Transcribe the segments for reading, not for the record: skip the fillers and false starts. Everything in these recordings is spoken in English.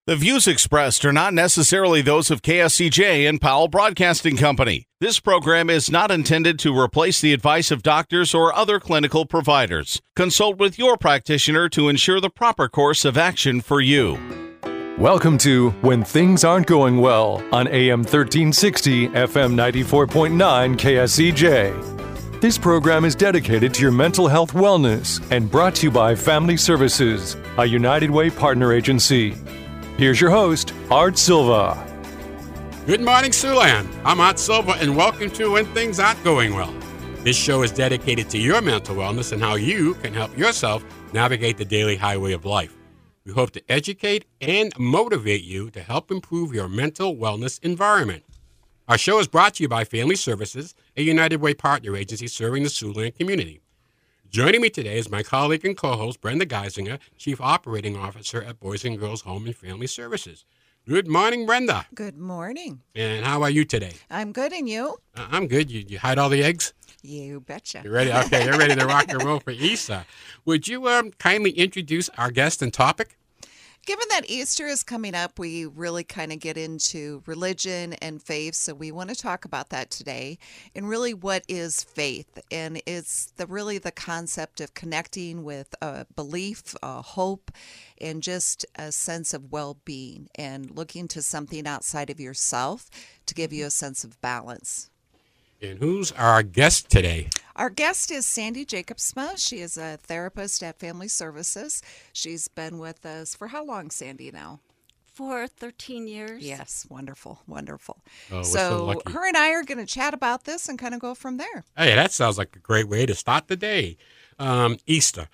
The views expressed are not necessarily those of KSCJ and Powell Broadcasting Company. This program is not intended to replace the advice of doctors or other clinical providers. Consult with your practitioner to ensure the proper course of action for you. Welcome to When Things Aren't Going Well on AM 1360, FM 94.9 KSCJ. This program is dedicated to your mental health wellness and brought to you by Family Services, a United Way partner agency. Here's your host, Art Silva. Good morning, Siouxland. I'm Art Silva, and welcome to When Things Aren't Going Well. This show is dedicated to your mental wellness and how you can help yourself navigate the daily highway of life. We hope to educate and motivate you to help improve your mental wellness environment. Our show is brought to you by Family Services, a United Way partner agency serving the Siouxland community. Joining me today is my colleague and co-host, Brenda Geisinger, Chief Operating Officer at Boys and Girls Home and Family Services. Good morning, Brenda. Good morning. And how are you today? I'm good, and you? I'm good. You hide all the eggs? You betcha. You ready? Okay, you're ready to rock and roll for Easter. Would you kindly introduce our guest and topic? Given that Easter is coming up, we really kind of get into religion and faith, so we want to talk about that today. And really, what is faith? And it's really the concept of connecting with a belief, a hope, and just a sense of well-being, and looking to something outside of yourself to give you a sense of balance. And who's our guest today? Our guest is Sandy Jacobsma. She is a therapist at Family Services. She's been with us for how long, Sandy, now? For 13 years. Yes, wonderful, wonderful. Oh, so lucky. her and I are going to chat about this and kind of go from there. Hey, that sounds like a great way to start the day. Easter.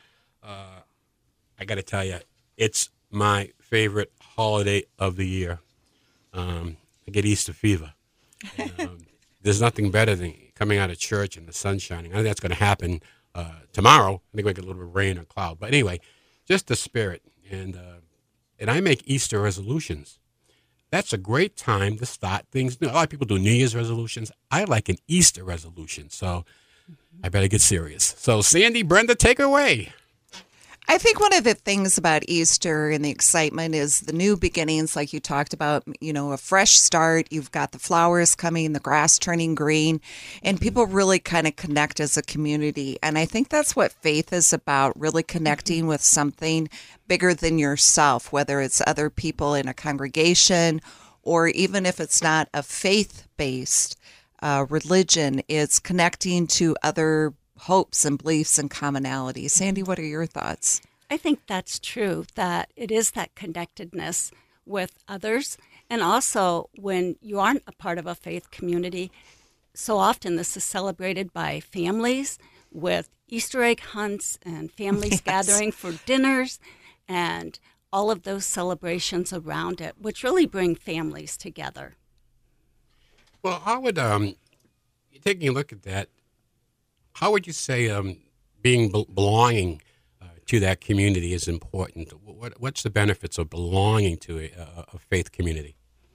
I got to tell you, it's my favorite holiday of the year. I get Easter fever. There's nothing better than coming out of church and the sun shining. I think that's going to happen tomorrow. I think we get a little bit of rain or cloud. But anyway, just the spirit. And I make Easter resolutions. That's a great time to start things new. A lot of people do New Year's resolutions. I like an Easter resolution. So I better get serious. So Sandy, Brenda, take her away. I think one of the things about Easter and the excitement is the new beginnings, like you talked about, a fresh start. You've got the flowers coming, the grass turning green, and people really kind of connect as a community. And I think that's what faith is about, really connecting with something bigger than yourself, whether it's other people in a congregation or even if it's not a faith-based religion, it's connecting to other hopes and beliefs and commonalities. Sandy, what are your thoughts? I think that's true, that it is that connectedness with others. And also, when you aren't a part of a faith community, so often this is celebrated by families with Easter egg hunts and families gathering for dinners and all of those celebrations around it, which really bring families together. Well, I would, taking a look at that, how would you say belonging to that community is important? What's the benefits of belonging to a faith community?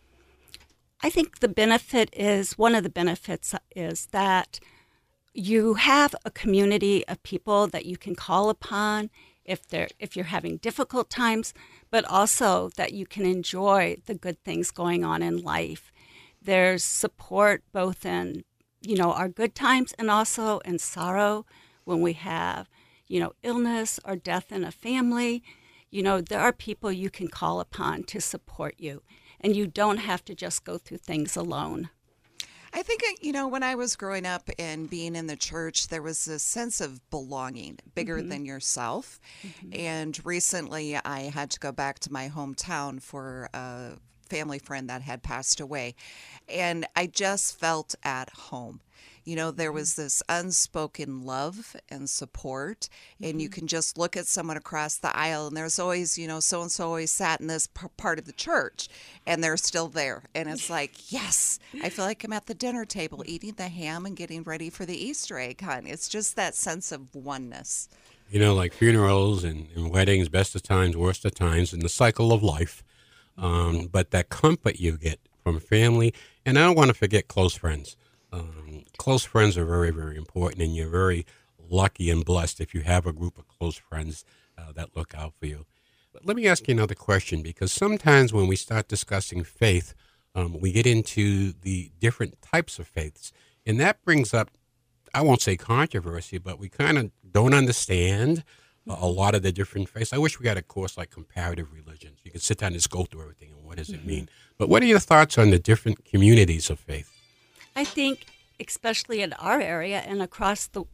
I think one of the benefits is that you have a community of people that you can call upon if you're having difficult times, but also that you can enjoy the good things going on in life. There's support both in our good times and also in sorrow when we have, illness or death in a family. There are people you can call upon to support you, and you don't have to just go through things alone. I think, when I was growing up and being in the church, there was a sense of belonging bigger than yourself. And recently I had to go back to my hometown for a family friend that had passed away. And I just felt at home. There was this unspoken love and support, and you can just look at someone across the aisle, and there's always, so-and-so always sat in this part of the church, and they're still there. And it's like, yes, I feel like I'm at the dinner table eating the ham and getting ready for the Easter egg hunt. It's just that sense of oneness. Like funerals and weddings, best of times, worst of times, and the cycle of life. But that comfort you get from family, and I don't want to forget close friends. Close friends are very, very important, and you're very lucky and blessed if you have a group of close friends that look out for you. But let me ask you another question, because sometimes when we start discussing faith, we get into the different types of faiths. And that brings up, I won't say controversy, but we kind of don't understand a lot of the different faiths. I wish we had a course like comparative religions. You could sit down and just go through everything and what does it mean. But what are your thoughts on the different communities of faith? I think, especially in our area and across the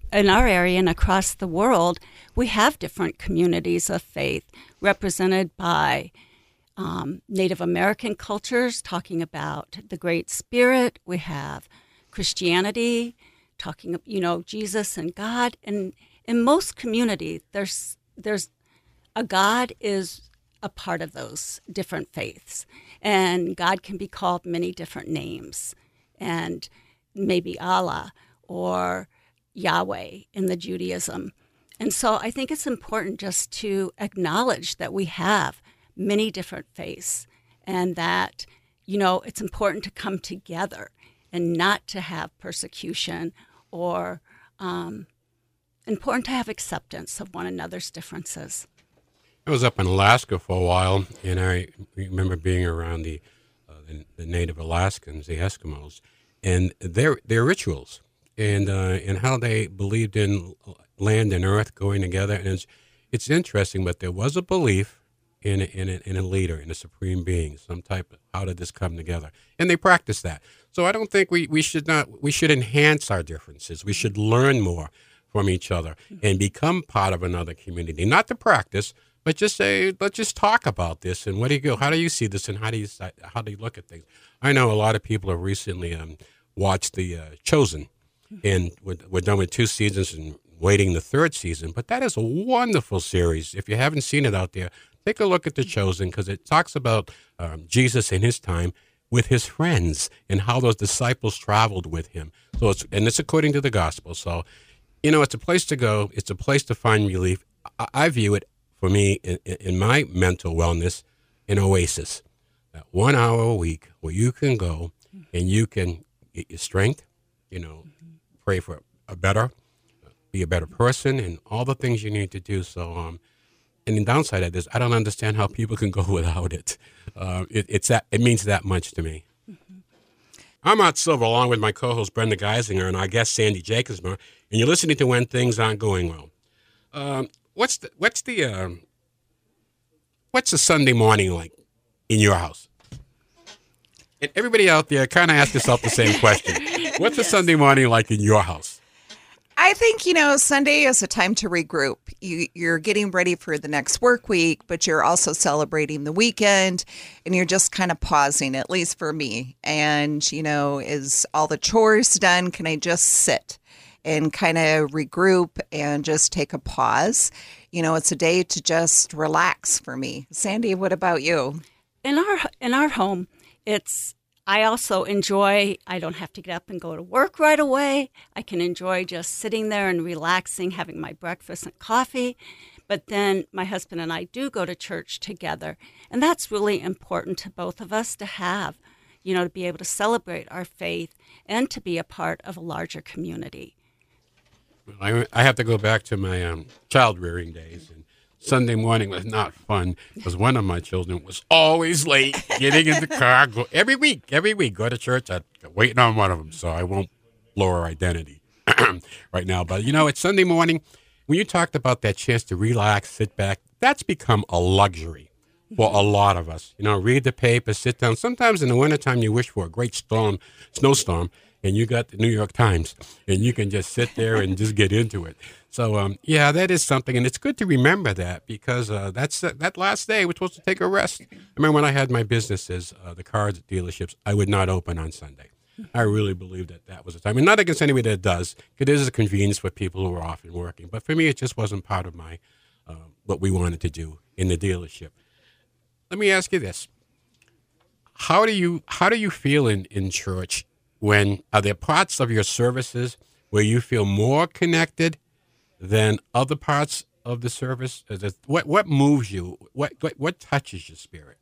world, we have different communities of faith represented by Native American cultures talking about the Great Spirit. We have Christianity talking, Jesus and God. And in most communities, there's a God is a part of those different faiths, and God can be called many different names, and maybe Allah or Yahweh in the Judaism. And so I think it's important just to acknowledge that we have many different faiths, and that, it's important to come together and not to have persecution, or important to have acceptance of one another's differences. I was up in Alaska for a while, and I remember being around the native Alaskans, the Eskimos, and their rituals, and how they believed in land and earth going together. And it's interesting, but there was a belief in a leader, in a supreme being, some type of how did this come together, and they practiced that. So I don't think we should enhance our differences. We should learn more from each other and become part of another community, not to practice, but just say, let's just talk about this. And how do you see this, and how do you look at things? I know a lot of people have recently watched the Chosen, and we're done with 2 seasons and waiting the 3rd season. But that is a wonderful series. If you haven't seen it out there, take a look at the Chosen, because it talks about Jesus in his time with his friends and how those disciples traveled with him. So it's according to the gospel. So, it's a place to go. It's a place to find relief. I view it, for me, in my mental wellness, an oasis. That 1 hour a week where you can go and you can get your strength, pray for be a better person, and all the things you need to do. So, and the downside of this, I don't understand how people can go without it. It means that much to me. I'm Art Silver, along with my co-host Brenda Geisinger and our guest Sandy Jacobsma, and you're listening to When Things Aren't Going Well. What's the Sunday morning like in your house? And everybody out there, kind of ask yourself the same question. What's a Sunday morning like in your house? I think, Sunday is a time to regroup. You're getting ready for the next work week, but you're also celebrating the weekend, and you're just kind of pausing, at least for me. And, is all the chores done? Can I just sit and kind of regroup and just take a pause? It's a day to just relax for me. Sandy, what about you? In our home, I also enjoy, I don't have to get up and go to work right away. I can enjoy just sitting there and relaxing, having my breakfast and coffee. But then my husband and I do go to church together. And that's really important to both of us to have, to be able to celebrate our faith and to be a part of a larger community. I have to go back to my child rearing days. And Sunday morning was not fun because one of my children was always late, getting in the car, every week, go to church. I'm waiting on one of them, so I won't blow her identity right now. But, it's Sunday morning. When you talked about that chance to relax, sit back, that's become a luxury for a lot of us. Read the paper, sit down. Sometimes in the wintertime you wish for a great snowstorm, and you got the New York Times, and you can just sit there and just get into it. So, that is something, and it's good to remember that, because that last day we're supposed to take a rest. I remember when I had my businesses, the car dealerships, I would not open on Sunday. I really believe that was the time. And not against anybody that does. It is a convenience for people who are often working. But for me, it just wasn't part of my what we wanted to do in the dealership. Let me ask you this. How do you feel in church? Are there parts of your services where you feel more connected than other parts of the service? What moves you? What touches your spirit?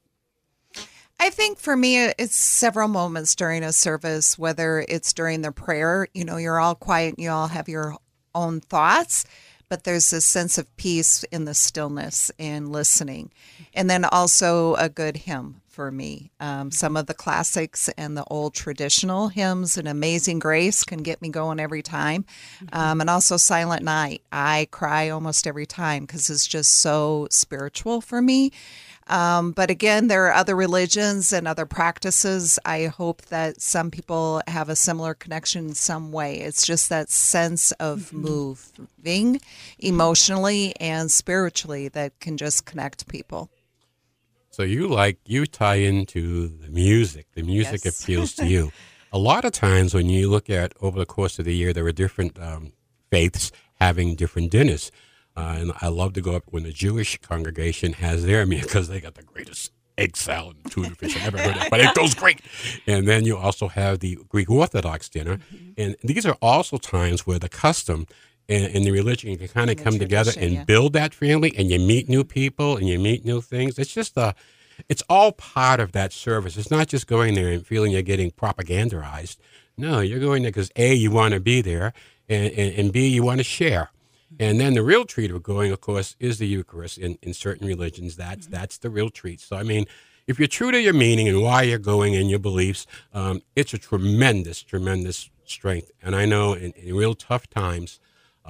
I think for me, it's several moments during a service, whether it's during the prayer, you're all quiet and you all have your own thoughts. but there's this sense of peace in the stillness and listening. And then also a good hymn for me. Some of the classics and the old traditional hymns and Amazing Grace can get me going every time. And also Silent Night. I cry almost every time because it's just so spiritual for me. But again, there are other religions and other practices. I hope that some people have a similar connection in some way. It's just that sense of moving emotionally and spiritually that can just connect people. So you tie into the music. The music Yes. appeals to you. A lot of times when you look at over the course of the year, there are different faiths having different dinners. And I love to go up when the Jewish congregation has their meal because they got the greatest egg salad and tuna fish I ever heard of, but it goes great. And then you also have the Greek Orthodox dinner. And these are also times where the custom and the religion can kind of come together and build that family, and you meet new people and you meet new things. It's just it's all part of that service. It's not just going there and feeling you're getting propagandized. No, you're going there because A, you want to be there, and B, you want to share. And then the real treat of going, of course, is the Eucharist. In certain religions, that's the real treat. So, I mean, if you're true to your meaning and why you're going and your beliefs, it's a tremendous, tremendous strength. And I know in real tough times,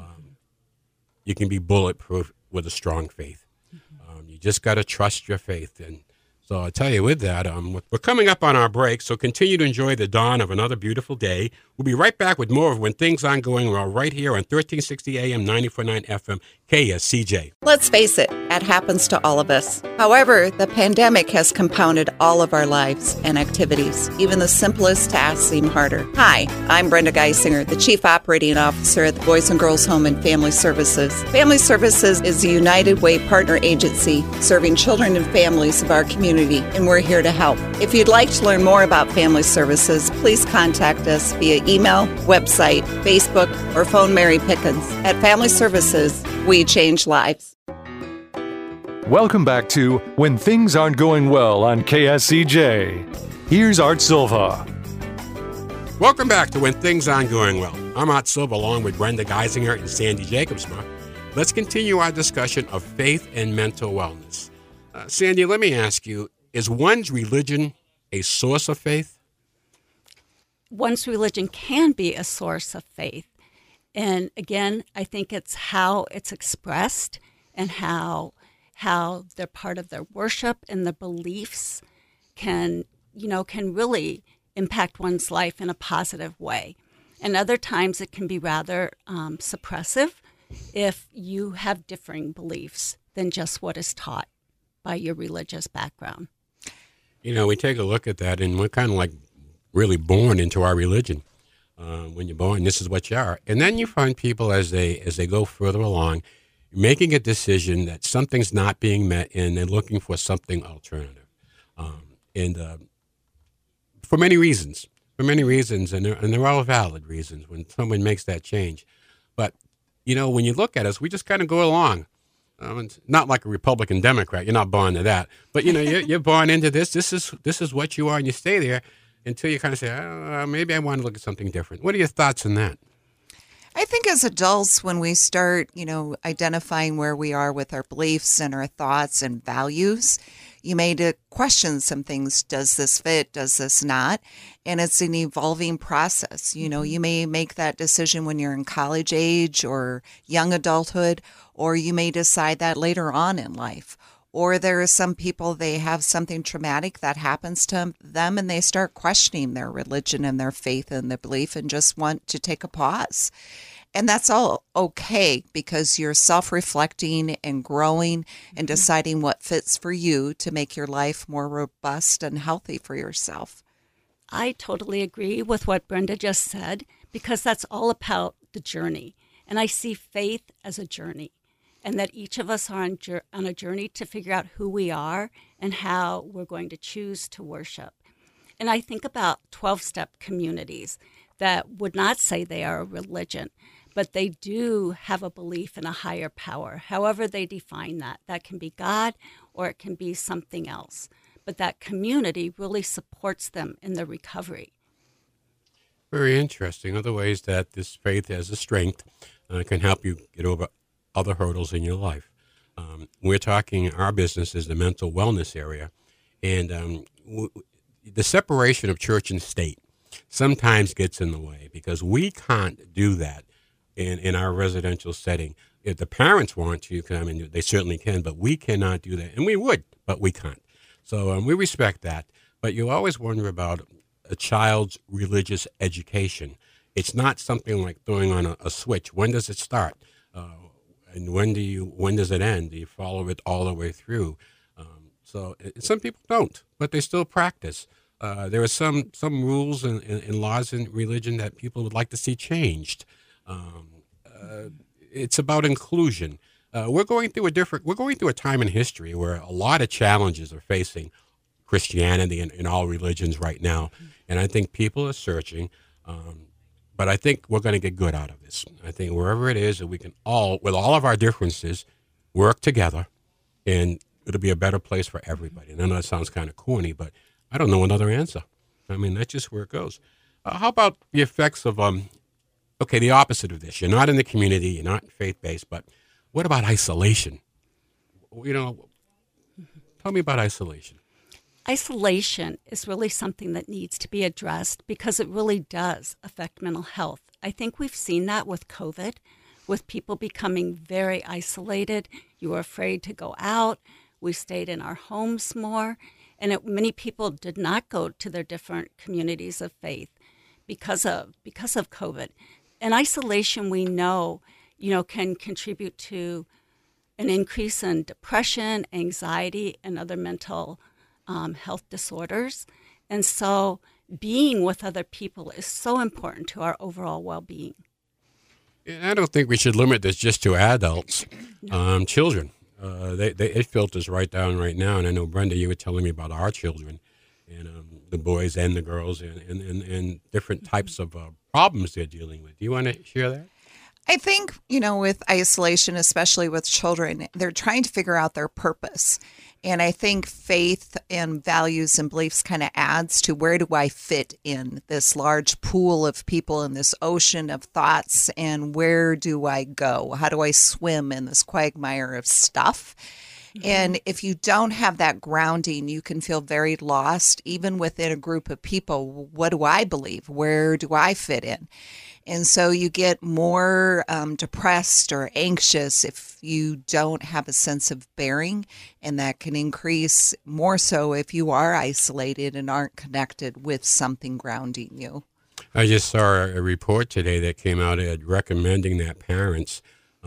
you can be bulletproof with a strong faith. You just got to trust your faith. And so I tell you with that, we're coming up on our break, so continue to enjoy the dawn of another beautiful day. We'll be right back with more of When Things Aren't Going Well right here on 1360 AM, 94.9 FM, KSCJ. Let's face it, that happens to all of us. However, the pandemic has compounded all of our lives and activities. Even the simplest tasks seem harder. Hi, I'm Brenda Geisinger, the Chief Operating Officer at the Boys and Girls Home and Family Services. Family Services is a United Way partner agency serving children and families of our community, and we're here to help. If you'd like to learn more about Family Services, please contact us via email, website, Facebook, or phone Mary Pickens. At Family Services, we change lives. Welcome back to When Things Aren't Going Well on KSCJ. Here's Art Silva. Welcome back to When Things Aren't Going Well. I'm Art Silva along with Brenda Geisinger and Sandy Jacobsma. Let's continue our discussion of faith and mental wellness. Sandy, let me ask you, is one's religion a source of faith? One's religion can be a source of faith. And again, I think it's how it's expressed and how they're part of their worship and the beliefs can really impact one's life in a positive way. And other times it can be rather suppressive if you have differing beliefs than just what is taught by your religious background. You know, we take a look at that, and we're kind of like really born into our religion. When you're born, this is what you are. And then you find people as they go further along, making a decision that something's not being met, and they're looking for something alternative. For many reasons, and they're all valid reasons when someone makes that change. But, you know, when you look at us, we just kind of go along. It's not like a Republican Democrat. You're not born to that. But, you know, you're born into this. This is what you are, and you stay there until you kind of say, maybe I want to look at something different. What are your thoughts on that? I think as adults, when we start, identifying where we are with our beliefs and our thoughts and values, you may question some things. Does this fit? Does this not? And it's an evolving process. You may make that decision when you're in college age or young adulthood, or you may decide that later on in life. Or there are some people, they have something traumatic that happens to them and they start questioning their religion and their faith and their belief and just want to take a pause. And that's all okay because you're self-reflecting and growing and deciding what fits for you to make your life more robust and healthy for yourself. I totally agree with what Brenda just said because that's all about the journey. And I see faith as a journey. And that each of us are on a journey to figure out who we are and how we're going to choose to worship. And I think about 12-step communities that would not say they are a religion, but they do have a belief in a higher power, however they define that. That can be God or it can be something else. But that community really supports them in their recovery. Very interesting. Other ways that this faith has a strength can help you get over other hurdles in your life. We're talking, our business is the mental wellness area, and the separation of church and state sometimes gets in the way because we can't do that in our residential setting. If the parents want to, I mean, they certainly can, but we cannot do that. And we would, but we can't. So we respect that. But you always wonder about a child's religious education. It's not something like throwing on a switch. When does it start? And when does it end? Do you follow it all the way through? So some people don't, but they still practice. There are some rules and laws in religion that people would like to see changed. It's about inclusion. We're going through a time in history where a lot of challenges are facing Christianity and all religions right now, and I think people are searching. But I think we're going to get good out of this. I think wherever it is that we can all, with all of our differences, work together, and it'll be a better place for everybody. And I know that sounds kind of corny, but I don't know another answer. I mean, that's just where it goes. How about the effects of, the opposite of this? You're not in the community, you're not faith-based, but what about isolation? Tell me about isolation. Isolation is really something that needs to be addressed because it really does affect mental health. I think we've seen that with COVID, with people becoming very isolated. You were afraid to go out. We stayed in our homes more. And many people did not go to their different communities of faith because of COVID. And isolation, we know, can contribute to an increase in depression, anxiety, and other mental health disorders. And so being with other people is so important to our overall well-being. And I don't think we should limit this just to adults. Children, it filters right down right now. And I know, Brenda, you were telling me about our children and the boys and the girls and different types of problems they're dealing with. Do you want to share that? I think, with isolation, especially with children, they're trying to figure out their purpose. And I think faith and values and beliefs kind of adds to where do I fit in this large pool of people in this ocean of thoughts, and where do I go? How do I swim in this quagmire of stuff? Mm-hmm. And if you don't have that grounding, you can feel very lost, even within a group of people. What do I believe? Where do I fit in? And so you get more depressed or anxious if you don't have a sense of bearing, and that can increase more so if you are isolated and aren't connected with something grounding you. I just saw a report today that came out recommending that parents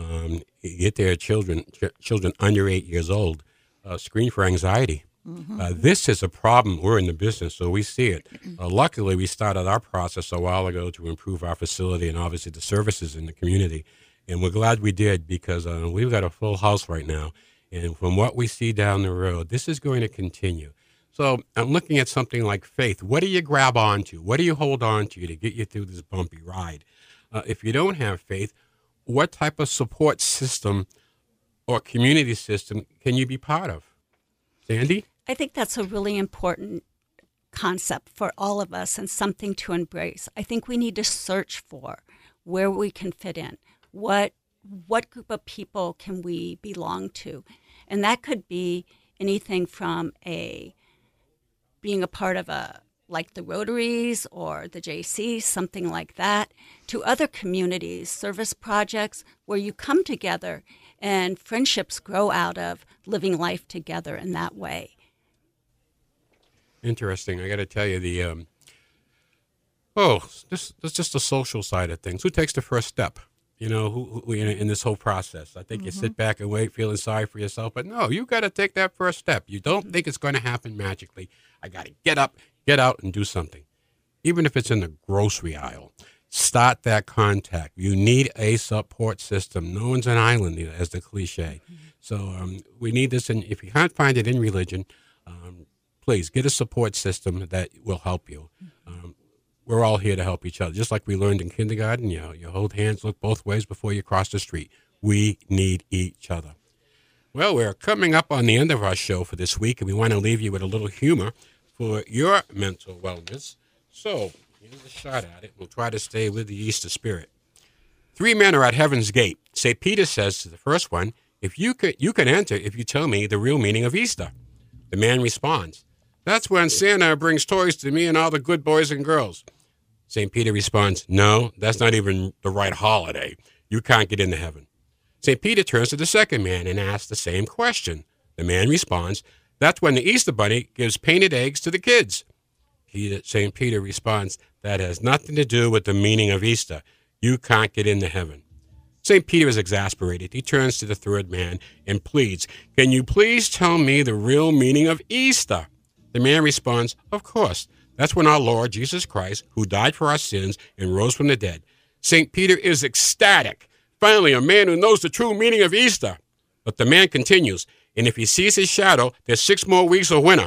get their children under 8 years old screen for anxiety. Mm-hmm. This is a problem. We're in the business, so we see it. Luckily, we started our process a while ago to improve our facility and obviously the services in the community. And we're glad we did because we've got a full house right now. And from what we see down the road, this is going to continue. So I'm looking at something like faith. What do you grab onto? What do you hold on to get you through this bumpy ride? If you don't have faith, what type of support system or community system can you be part of? Sandy? I think that's a really important concept for all of us and something to embrace. I think we need to search for where we can fit in. What group of people can we belong to? And that could be anything from being a part of like the Rotaries or the JCs, something like that, to other communities, service projects where you come together and friendships grow out of living life together in that way. Interesting. I got to tell you, this is just the social side of things. Who takes the first step? Who in this whole process? I think you sit back and wait, feeling sorry for yourself, but no, you got to take that first step. You don't think it's going to happen magically. I got to get up, get out, and do something, even if it's in the grocery aisle. Start that contact. You need a support system. No one's an island, as the cliche. So we need this, and if you can't find it in religion, please get a support system that will help you. We're all here to help each other. Just like we learned in kindergarten, you hold hands, look both ways before you cross the street. We need each other. Well, we're coming up on the end of our show for this week, and we want to leave you with a little humor for your mental wellness. So here's a shot at it. We'll try to stay with the Easter spirit. 3 men are at heaven's gate. St. Peter says to the first one, "If you can enter if you tell me the real meaning of Easter." The man responds, "That's when Santa brings toys to me and all the good boys and girls." St. Peter responds, "No, that's not even the right holiday. You can't get into heaven." St. Peter turns to the second man and asks the same question. The man responds, "That's when the Easter bunny gives painted eggs to the kids." St. Peter responds, "That has nothing to do with the meaning of Easter. You can't get into heaven." St. Peter is exasperated. He turns to the third man and pleads, "Can you please tell me the real meaning of Easter?" The man responds, "Of course. That's when our Lord Jesus Christ, who died for our sins and rose from the dead." St. Peter is ecstatic. Finally, a man who knows the true meaning of Easter. But the man continues, "And if he sees his shadow, there's 6 more weeks of winter."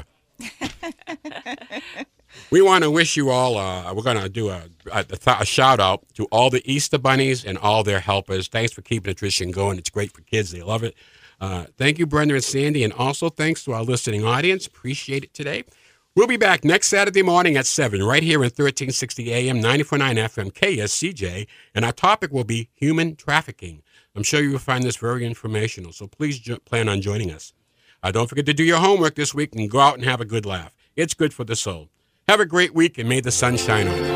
We want to wish you all, we're going to do a shout out to all the Easter bunnies and all their helpers. Thanks for keeping the tradition going. It's great for kids. They love it. Thank you, Brenda and Sandy. And also thanks to our listening audience. Appreciate it today. We'll be back next Saturday morning at 7 right here in 1360 AM, 94.9 FM, KSCJ. And our topic will be human trafficking. I'm sure you will find this very informational. So please plan on joining us. Don't forget to do your homework this week and go out and have a good laugh. It's good for the soul. Have a great week, and may the sun shine on you.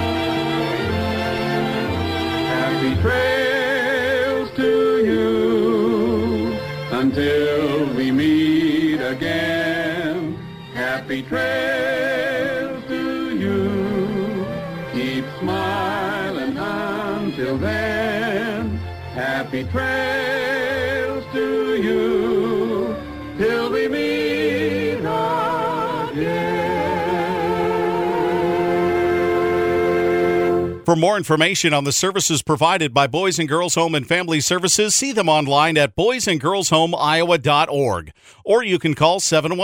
Happy trails to you until we meet again. Happy trails to you. Keep smiling until then. Happy trails to you till we meet again. For more information on the services provided by Boys and Girls Home and Family Services, see them online at boysandgirlshomeiowa.org. Or you can call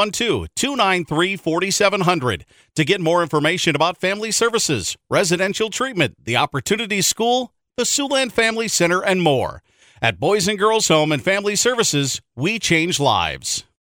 712-293-4700 to get more information about family services, residential treatment, the Opportunity School, the Siouxland Family Center, and more. At Boys and Girls Home and Family Services, we change lives.